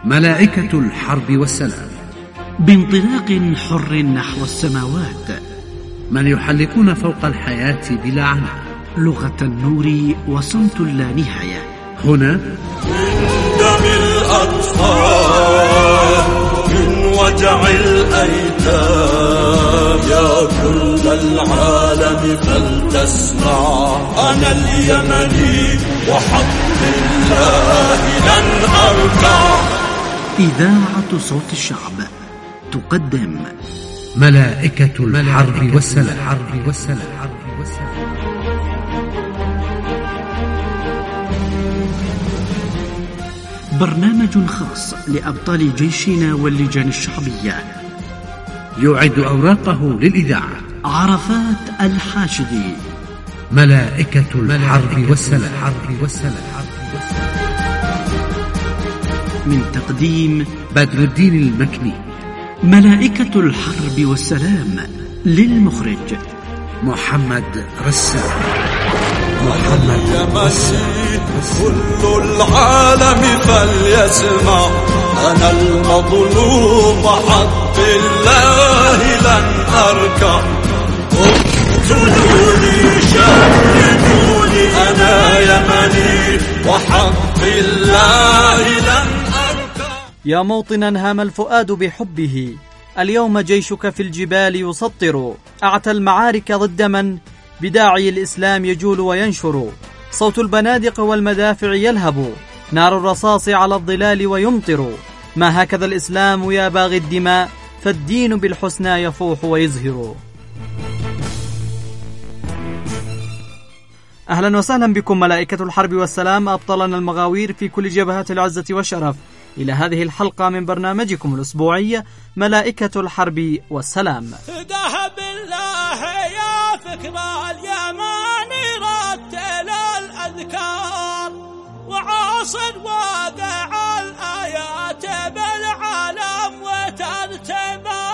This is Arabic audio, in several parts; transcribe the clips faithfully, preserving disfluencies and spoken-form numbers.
ملائكة الحرب والسلام، بانطلاق حر نحو السماوات، من يحلقون فوق الحياة بلا عناء، لغة النور وصمت اللانهاية. هنا من دم الأطفال، من وجع الأيتام، يا كل العالم فلتسمع، أنا اليمني وحق الله لن أركع. إذاعة صوت الشعب تقدم ملائكة الحرب والسلام. برنامج خاص لأبطال جيشنا واللجان الشعبية، يعد أوراقه للإذاعة عرفات الحاشدي. ملائكة الحرب والسلام. من تقديم بدر الدين المكني. ملائكة الحرب والسلام، للمخرج محمد رسام. محمد يمني كل العالم فليسمع، أنا المظلوم حق الله لن أركع. اقتلوني شردوني، أنا يمني وحق الله لن أركع. يا موطنا هام الفؤاد بحبه، اليوم جيشك في الجبال يسطر، أعتى المعارك ضد من بداعي الإسلام يجول وينشر، صوت البنادق والمدافع يلهب، نار الرصاص على الظلال ويمطر، ما هكذا الإسلام يا باغي الدماء، فالدين بالحسنى يفوح ويزهر. أهلا وسهلا بكم ملائكة الحرب والسلام، أبطالنا المغاوير في كل جبهات العزة والشرف، إلى هذه الحلقة من برنامجكم الأسبوعي ملائكة الحرب والسلام. فداه بالله يا فكر اليماني، رتل الأذكار وعاصر واقع الآيات بالعالم وترتبى،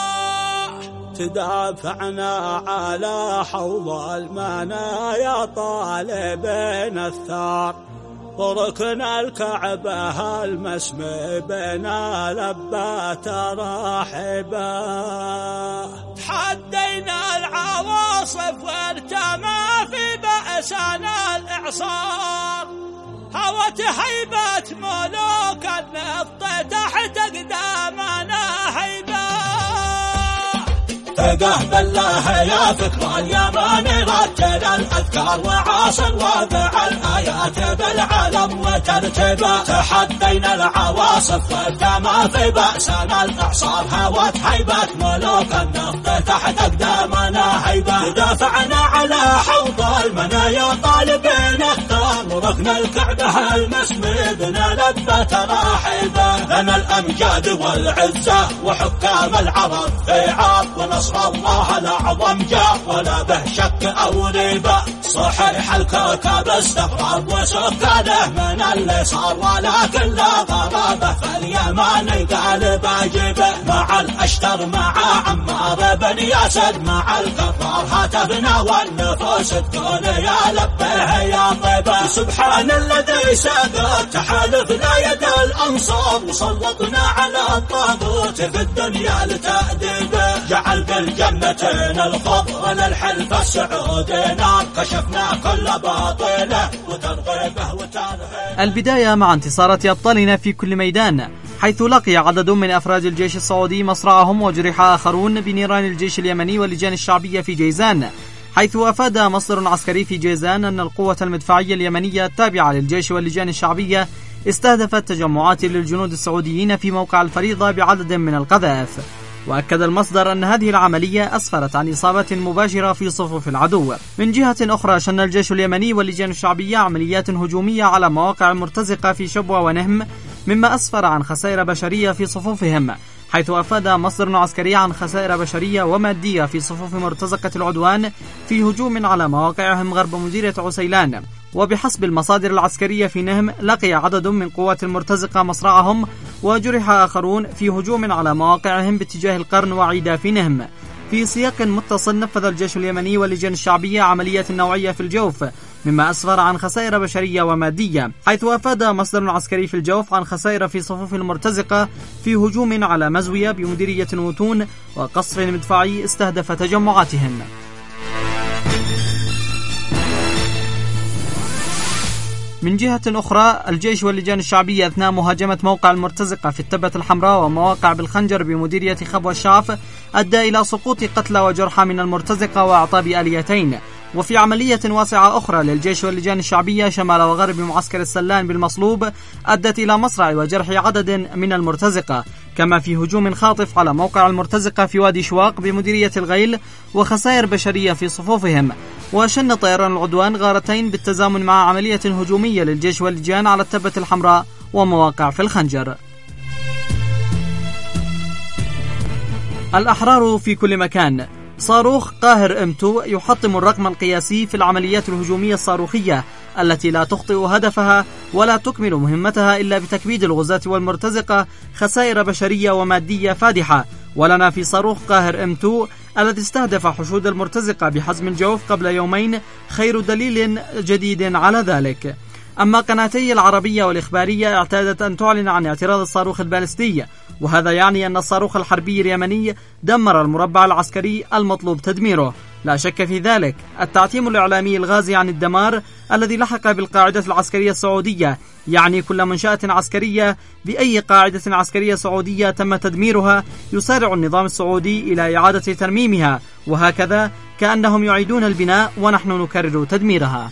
تدافعنا على حوض المنايا طالبين الثار، وركن الكعبة المسمى بنا لبات راحبا، تحدينا العواصف وارتمى في بأسنا الإعصار، هوت هيبة ملوك النفط تحت أقدامنا هيبة. فداه بالله يا فكر اليماني، رتل الأذكار وعاصر واقع الآيات بالعالم وترتبى، تحدينا العواصف والدمى في بأسنا الإعصار، هوت هيبة ملوك النفط تحت أقدامنا هيبة، دافعنا على حوض المنايا طالبين الثار، وركن الكعبة المسمى بنا لبة راحبة، لنا الأمجاد والعزة وحكام العرب في عاب، ونصر الله الأعظم جاء ولا به شك أو ريبة، صحيح الكوكب استغرب وسكانه من اللي صار، ولكن لا غرابة فاليماني قالب أجيبه، مع الأشتر مع عمار بن ياسر مع الكفار، هاتفنا والنفوس تكون يا لبيه يا طيبة، سبحان الذي سقط تحالفنا يد الأنصار، وسلطنا على الطاغوت في الدنيا لتأديبه، جعل بالجنتين الخضر للحلف السعود نار، كشفنا كل باطله وترغيبه وترهيبه. البداية مع انتصارات أبطالنا في كل ميدان، حيث لقي عدد من أفراد الجيش السعودي مصرعهم وجرح آخرون بنيران الجيش اليمني واللجان الشعبية في جيزان، حيث أفاد مصدر عسكري في جيزان أن القوة المدفعية اليمنية التابعة للجيش واللجان الشعبية استهدفت تجمعات للجنود السعوديين في موقع الفريضة بعدد من القذائف. وأكد المصدر أن هذه العملية أسفرت عن إصابة مباشرة في صفوف العدو. من جهة أخرى، شن الجيش اليمني واللجان الشعبية عمليات هجومية على مواقع مرتزقة في شبوة ونهم، مما أسفر عن خسائر بشرية في صفوفهم، حيث أفاد مصدر عسكري عن خسائر بشرية ومادية في صفوف مرتزقة العدوان في هجوم على مواقعهم غرب مديرية عسيلان. وبحسب المصادر العسكرية في نهم، لقي عدد من قوات المرتزقة مصرعهم وجرح آخرون في هجوم على مواقعهم باتجاه القرن وعيدا في نهم. في سياق متصل، نفذ الجيش اليمني واللجان الشعبية عملية نوعية في الجوف مما أسفر عن خسائر بشرية ومادية، حيث أفاد مصدر عسكري في الجوف عن خسائر في صفوف المرتزقة في هجوم على مزوية بمديرية وتون وقصف مدفعي استهدف تجمعاتهم. من جهة أخرى، الجيش واللجان الشعبية أثناء مهاجمة موقع المرتزقة في التبة الحمراء ومواقع بالخنجر بمديرية خبوة الشعف أدى إلى سقوط قتلى وجرحى من المرتزقة وأعطاب آليتين. وفي عملية واسعة أخرى للجيش واللجان الشعبية شمال وغرب معسكر السلان بالمصلوب أدت إلى مصرع وجرح عدد من المرتزقة، كما في هجوم خاطف على موقع المرتزقة في وادي شواق بمديرية الغيل وخسائر بشرية في صفوفهم. وشن طيران العدوان غارتين بالتزامن مع عملية هجومية للجيش واللجان على التبة الحمراء ومواقع في الخنجر. الأحرار في كل مكان. صاروخ قاهر إم اثنين يحطم الرقم القياسي في العمليات الهجومية الصاروخية التي لا تخطئ هدفها ولا تكمل مهمتها إلا بتكبيد الغزاة والمرتزقة خسائر بشرية ومادية فادحة. ولنا في صاروخ قاهر إم اثنين الذي استهدف حشود المرتزقة بحزم الجوف قبل يومين خير دليل جديد على ذلك. أما قناتي العربية والإخبارية اعتادت أن تعلن عن اعتراض الصاروخ البالستي، وهذا يعني أن الصاروخ الحربي اليمني دمر المربع العسكري المطلوب تدميره. لا شك في ذلك. التعتيم الإعلامي الغازي عن الدمار الذي لحق بالقاعدة العسكرية السعودية يعني كل منشأة عسكرية بأي قاعدة عسكرية سعودية تم تدميرها يسارع النظام السعودي إلى إعادة ترميمها، وهكذا كأنهم يعيدون البناء ونحن نكرر تدميرها.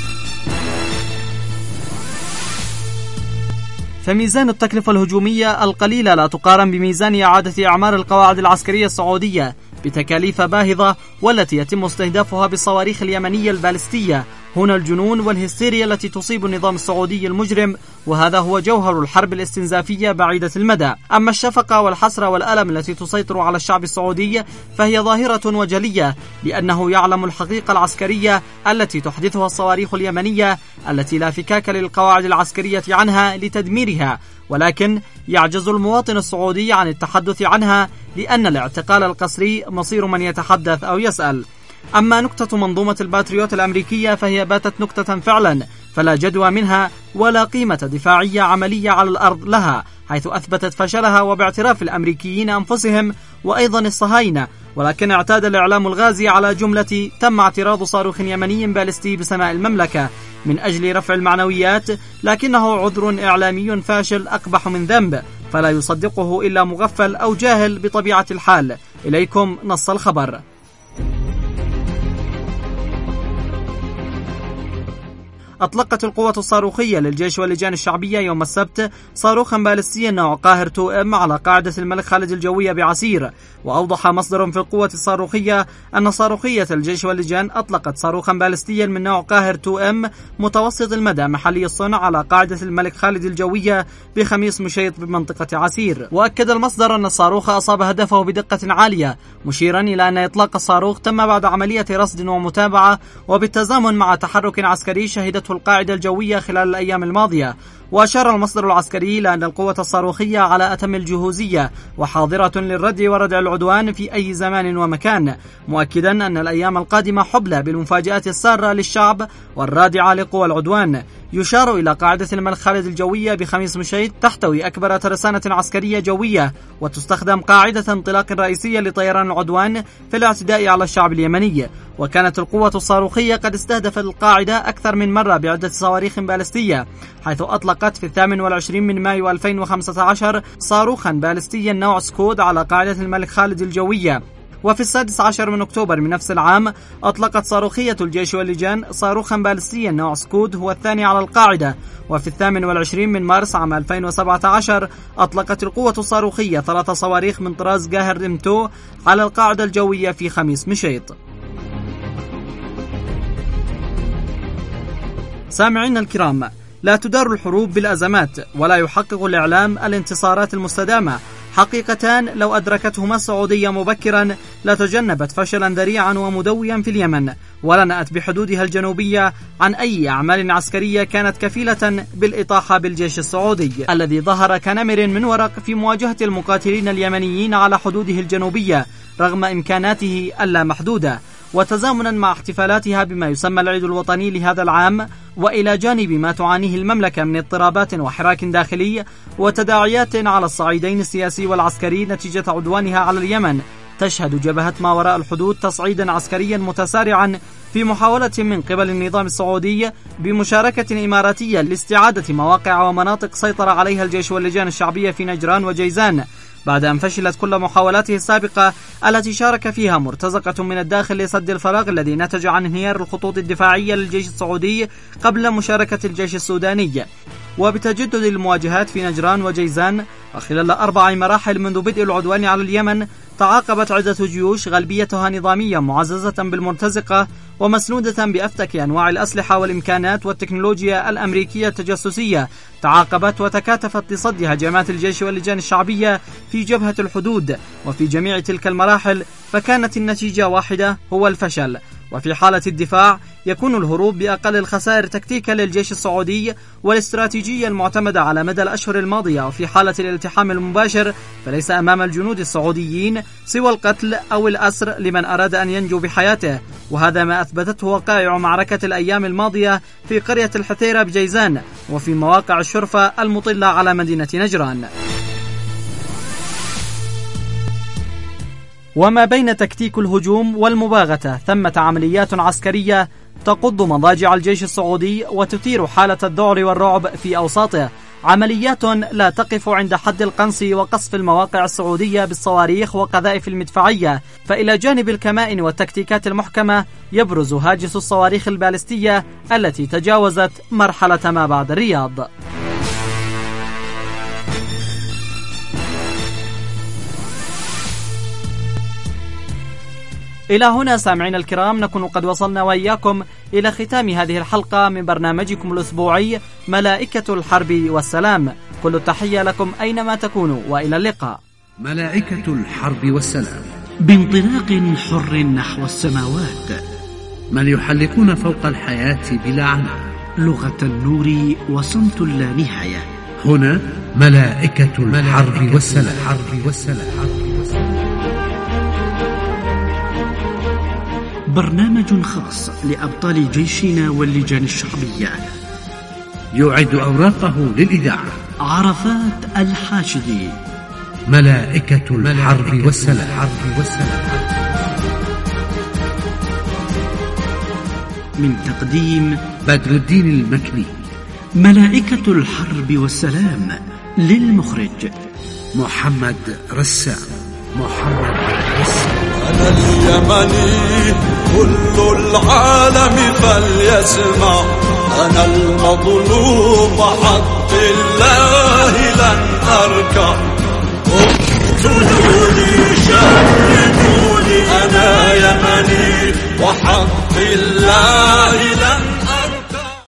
فميزان التكلفة الهجومية القليلة لا تقارن بميزان إعادة أعمار القواعد العسكرية السعودية بتكاليف باهظة والتي يتم استهدافها بالصواريخ اليمنية البالستية. هنا الجنون والهستيريا التي تصيب النظام السعودي المجرم، وهذا هو جوهر الحرب الاستنزافية بعيدة المدى. أما الشفقة والحسرة والألم التي تسيطر على الشعب السعودي فهي ظاهرة وجلية، لأنه يعلم الحقيقة العسكرية التي تحدثها الصواريخ اليمنية التي لا فكاك للقواعد العسكرية عنها لتدميرها، ولكن يعجز المواطن السعودي عن التحدث عنها لأن الاعتقال القسري مصير من يتحدث أو يسأل. أما نكتة منظومة الباتريوت الأمريكية فهي باتت نكتة فعلا، فلا جدوى منها ولا قيمة دفاعية عملية على الأرض لها، حيث أثبتت فشلها وباعتراف الأمريكيين أنفسهم وأيضا الصهاينة. ولكن اعتاد الإعلام الغازي على جملة تم اعتراض صاروخ يمني بالستي بسماء المملكة من أجل رفع المعنويات، لكنه عذر إعلامي فاشل أقبح من ذنب، فلا يصدقه إلا مغفل أو جاهل بطبيعة الحال. إليكم نص الخبر. أطلقت القوة الصاروخية للجيش واللجان الشعبية يوم السبت صاروخا بالستيا نوع قاهر اثنين إم على قاعدة الملك خالد الجوية بعسير. وأوضح مصدر في القوة الصاروخية أن صاروخية الجيش واللجان أطلقت صاروخا بالستيا من نوع قاهر اثنين إم متوسط المدى محلي الصنع على قاعدة الملك خالد الجوية بخميس مشيط بمنطقة عسير. وأكد المصدر أن الصاروخ أصاب هدفه بدقة عالية، مشيرا إلى أن إطلاق الصاروخ تم بعد عملية رصد ومتابعة وبالتزامن مع تحرك عسكري شهدته القاعدة الجوية خلال الأيام الماضية. وأشار المصدر العسكري إلى أن القوة الصاروخية على أتم الجهوزية وحاضرة للرد وردع العدوان في أي زمان ومكان، مؤكدا أن الأيام القادمة حبلى بالمفاجآت السارة للشعب والرادعة لقوى العدوان. يشار إلى قاعدة الملك خالد الجوية بخميس مشيط تحتوي أكبر ترسانة عسكرية جوية، وتستخدم قاعدة انطلاق رئيسية لطيران العدوان في الاعتداء على الشعب اليمني. وكانت القوة الصاروخية قد استهدفت القاعدة أكثر من مرة بعدة صواريخ بالستية، حيث أطلقت في الثامن والعشرين من مايو ألفين وخمسة عشر صاروخا بالستيا نوع سكود على قاعدة الملك خالد الجوية. وفي السادس عشر من أكتوبر من نفس العام أطلقت صاروخية الجيش واللجان صاروخا بالستيا نوع سكود هو الثاني على القاعدة. وفي الثامن والعشرين من مارس عام ألفين وسبعة عشر أطلقت القوة الصاروخية ثلاث صواريخ من طراز قاهر إم اثنين على القاعدة الجوية في خميس مشيط. سامعينا الكرام، لا تدار الحروب بالأزمات، ولا يحقق الإعلام الانتصارات المستدامة. حقيقتان لو أدركتهما السعودية مبكرا لتجنبت فشلا ذريعا ومدويا في اليمن، ولنأت بحدودها الجنوبية عن أي أعمال عسكرية كانت كفيلة بالإطاحة بالجيش السعودي الذي ظهر كنمر من ورق في مواجهة المقاتلين اليمنيين على حدوده الجنوبية رغم إمكاناته اللامحدودة. وتزامنا مع احتفالاتها بما يسمى العيد الوطني لهذا العام، وإلى جانب ما تعانيه المملكة من اضطرابات وحراك داخلي وتداعيات على الصعيدين السياسي والعسكري نتيجة عدوانها على اليمن، تشهد جبهة ما وراء الحدود تصعيدا عسكريا متسارعا في محاولة من قبل النظام السعودي بمشاركة إماراتية لاستعادة مواقع ومناطق سيطر عليها الجيش واللجان الشعبية في نجران وجيزان، بعد أن فشلت كل محاولاته السابقة التي شارك فيها مرتزقة من الداخل لسد الفراغ الذي نتج عن انهيار الخطوط الدفاعية للجيش السعودي قبل مشاركة الجيش السوداني. وبتجدد المواجهات في نجران وجيزان وخلال أربع مراحل منذ بدء العدوان على اليمن، تعاقبت عدة جيوش غالبيتها نظامية معززة بالمرتزقة ومسنودة بأفتك أنواع الأسلحة والإمكانات والتكنولوجيا الأمريكية التجسسية، تعاقبت وتكاتفت لصد هجمات الجيش واللجان الشعبية في جبهة الحدود. وفي جميع تلك المراحل فكانت النتيجة واحدة، هو الفشل. وفي حالة الدفاع يكون الهروب بأقل الخسائر تكتيكا للجيش السعودي والاستراتيجية المعتمدة على مدى الأشهر الماضية. وفي حالة الالتحام المباشر فليس أمام الجنود السعوديين سوى القتل أو الأسر لمن أراد أن ينجو بحياته، وهذا ما أثبتته وقائع معركة الأيام الماضية في قرية الحثيرة بجيزان وفي مواقع الشرفة المطلة على مدينة نجران. وما بين تكتيك الهجوم والمباغتة ثمة عمليات عسكرية تقض مضاجع الجيش السعودي وتثير حالة الذعر والرعب في أوساطه، عمليات لا تقف عند حد القنص وقصف المواقع السعودية بالصواريخ وقذائف المدفعية، فإلى جانب الكمائن والتكتيكات المحكمة يبرز هاجس الصواريخ البالستية التي تجاوزت مرحلة ما بعد الرياض. إلى هنا سامعين الكرام نكون قد وصلنا وإياكم إلى ختام هذه الحلقة من برنامجكم الأسبوعي ملائكة الحرب والسلام. كل التحية لكم أينما تكونوا، وإلى اللقاء. ملائكة الحرب والسلام، بانطلاق حر نحو السماوات، من يحلقون فوق الحياة بلا عناء، لغة النور وصمت لا نهاية. هنا ملائكة الحرب والسلام. حرب والسلام. برنامج خاص لأبطال جيشنا واللجان الشعبية، يعد أوراقه للإذاعة عرفات الحاشدي. ملائكة الحرب والسلام. من تقديم بدر الدين المكني. ملائكة الحرب والسلام، للمخرج محمد رسام. محمد رسام. أنا اليمني كل العالم فليسمع، أنا المظلوم حق الله لن أركع. اقتلوني شردوني أنا يمني وحق الله لن